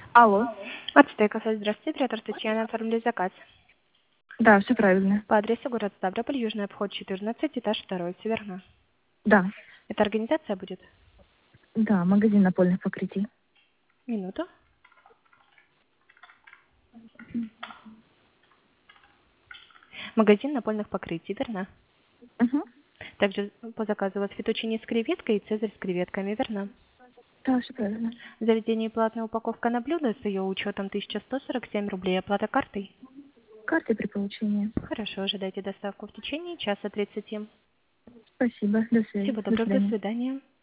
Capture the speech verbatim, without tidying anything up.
Алло. От Стейкоса. Здравствуйте, оператор Татьяна. Оформили заказ. Да, все правильно. По адресу город Ставрополь, Южный обход четырнадцать, этаж второй, все верно. Да. Это организация будет? Да, магазин напольных покрытий. Минуту. Магазин напольных покрытий, верно? Угу. Также по заказу у вас фетучини с креветкой и цезарь с креветками, верно? Да, все правильно. В заведении платная упаковка на блюдо с ее учетом тысяча сто сорок семь рублей. Оплата картой? Карты при получении. Хорошо, ожидайте доставку в течение часа тридцати. Спасибо. До связи. Всего До доброго, до свидания. свидания.